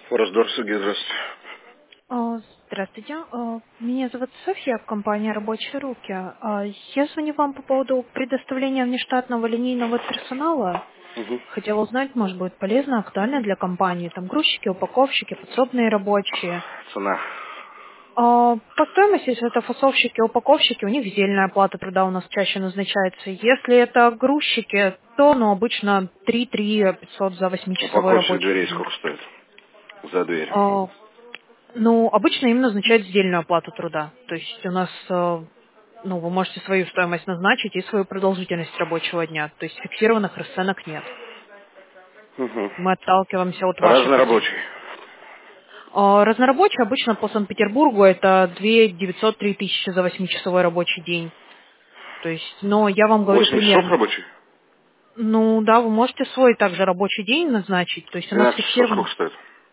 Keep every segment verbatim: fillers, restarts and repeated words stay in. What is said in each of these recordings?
Форсдор, Сергей, здравствуйте. А, Здравствуйте. А, Меня зовут Софья, компания «Рабочие руки». А, Я звоню вам по поводу предоставления внештатного линейного персонала. Угу. Хотела узнать, может, будет полезно, актуально для компании. Там грузчики, упаковщики, подсобные рабочие. Цена. А, По стоимости, если это фасовщики, упаковщики, у них сдельная оплата труда у нас чаще назначается. Если это грузчики, то ну, обычно три-три пятьсот за восьмичасовой Упаковщик рабочий дверей день. сколько стоит? За дверь. А, Ну, обычно им назначают сдельную оплату труда. То есть у нас, э, ну, вы можете свою стоимость назначить и свою продолжительность рабочего дня. То есть фиксированных расценок нет. Угу. Мы отталкиваемся от вашей потребности. Разнорабочий. А Разнорабочий обычно по Санкт-Петербургу это две девятьсот три тысячи за восьмичасовой рабочий день. То есть, но я вам говорю Восемь часов примерно. рабочий? Ну да, вы можете свой также рабочий день назначить. То есть у нас Двенадцать часов фиксировано. сколько стоит?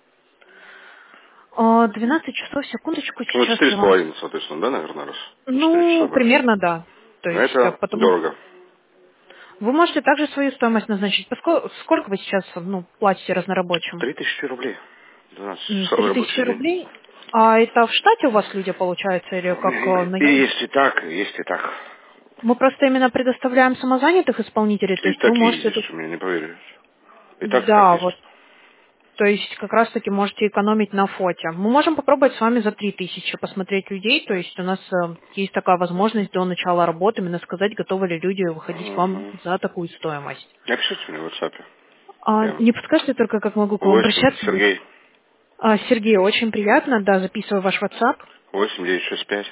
А, двенадцать часов, секундочку, Ну, сейчас четыре я с вам. половиной, соответственно, да, наверное, раз. Четыре часа Ну, брать. примерно да. То есть, а Это потому дорого. вы можете также свою стоимость назначить. Поскольку, сколько вы сейчас ну, платите разнорабочим? Три тысячи рублей. Двенадцать М, часов Три тысячи рабочий день. рублей. А это в штате у вас люди получается или как э, И наем? есть и так, и есть и так. Мы просто именно предоставляем самозанятых исполнителей, то И есть вы так и можете есть, тут... у меня не поверишь. И так, и так Да, вот. есть. То есть как раз-таки можете экономить на фоте. Мы можем попробовать с вами за три тысячи посмотреть людей, то есть у нас э, есть такая возможность до начала работы именно сказать, готовы ли люди выходить к вам Угу. за такую стоимость. Напишите мне в WhatsApp. А Я... не подскажете только, как могу к вам восемь, обращаться? Сергей. А, Сергей, очень приятно, да, записываю ваш WhatsApp. восемь девять шесть пять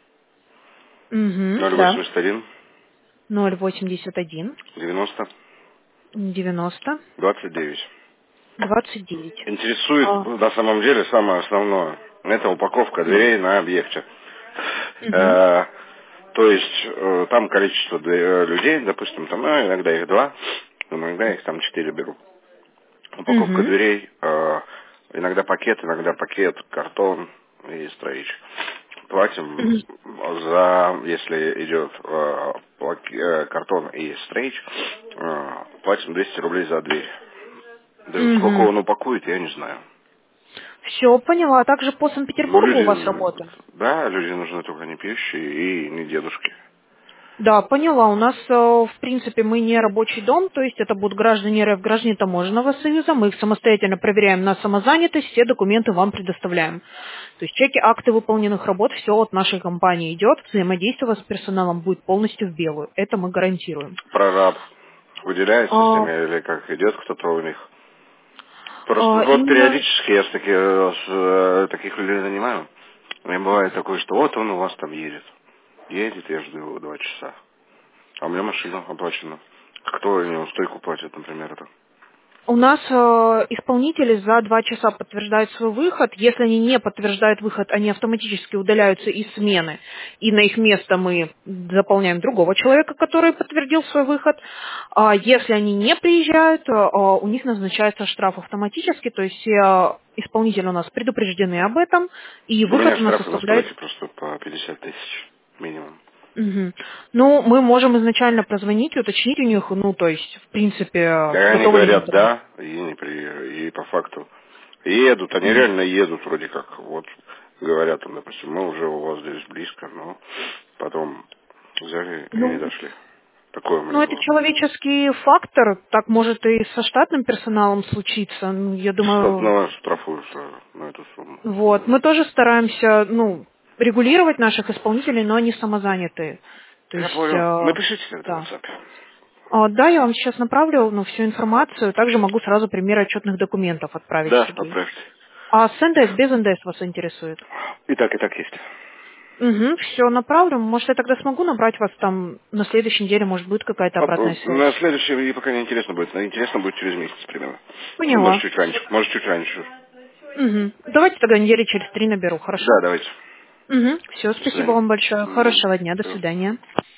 Угу, ноль да. восемьдесят один ноль восемьдесят один девяносто девяносто двадцать девять. двадцать девять. Интересует А, на самом деле самое основное. Это упаковка м, дверей на объекте. мгм, Э, то есть э, там количество дwe- э, людей, допустим, там ну, иногда их два, иногда их там четыре беру. Упаковка мгм, дверей, э, иногда пакет, иногда пакет, картон и строить. Платим мгм, за, если идет э, пак- э, картон и стрейч, э, платим двести рублей за дверь. Да сколько мгм. он упакует, я не знаю. Все, поняла. А также по Но Санкт-Петербургу у вас люди, работа? да, люди нужны только не пьющие и не дедушки. Да, поняла. У нас, э, в принципе, мы не рабочий дом, то есть это будут граждане РФ, граждане Таможенного союза. Мы их самостоятельно проверяем на самозанятость, все документы вам предоставляем. То есть чеки, акты выполненных работ, все от нашей компании идет. Взаимодействие с персоналом будет полностью в белую. Это мы гарантируем. Прораб выделяется с А, ними или как идет кто-то у них? Просто а, вот именно периодически я с таки- с, э, таких людей нанимаю. У меня бывает такое, что вот он у вас там едет. Едет, я жду его два часа. А у меня машина оплачена. Кто неустойку платит, например, это? у нас э, исполнители за два часа подтверждают свой выход. Если они не подтверждают выход, они автоматически удаляются из смены. И на их место мы заполняем другого человека, который подтвердил свой выход. А если они не приезжают, э, э, у них назначается штраф автоматически. То есть все э, исполнители у нас предупреждены об этом. И У меня выход у нас штрафы на составляет... стройке просто по пятьдесят тысяч минимум. Мгм. Ну, мы можем изначально прозвонить и уточнить у них, ну, то есть, в принципе, э, Да, они готовы ли они говорят к этому. да, и не при, и по факту едут, они Мгм. реально едут вроде как, вот говорят там, допустим, мы уже у вас здесь близко, но потом взяли и не Ну, дошли. Такое у Ну, меня это было. человеческий фактор. Так может и со штатным персоналом случиться. Ну, Я думаю, Штатного штрафуются на эту сумму. вот. Мы тоже стараемся, ну, регулировать наших исполнителей, но они самозанятые. То Я есть, понял. э, Напишите тогда в да. WhatsApp. А, да, я вам сейчас направлю ну, всю информацию. Также могу сразу примеры отчетных документов отправить, Да, Сергей. отправьте. А с эн дэ эс, без эн дэ эс вас интересует? И так, и так есть. Угу, все, направлю. Может, я тогда смогу набрать вас там на следующей неделе, может, будет какая-то Поп- обратная На связь. следующий и пока не интересно будет. Но интересно будет через месяц примерно. Ну, может, Поняла. чуть раньше. Может, чуть раньше. Угу. Давайте тогда недели через три наберу, хорошо? Да, давайте. Угу. Все, До спасибо свидания. вам большое. Угу. Хорошего дня. До Всё. свидания.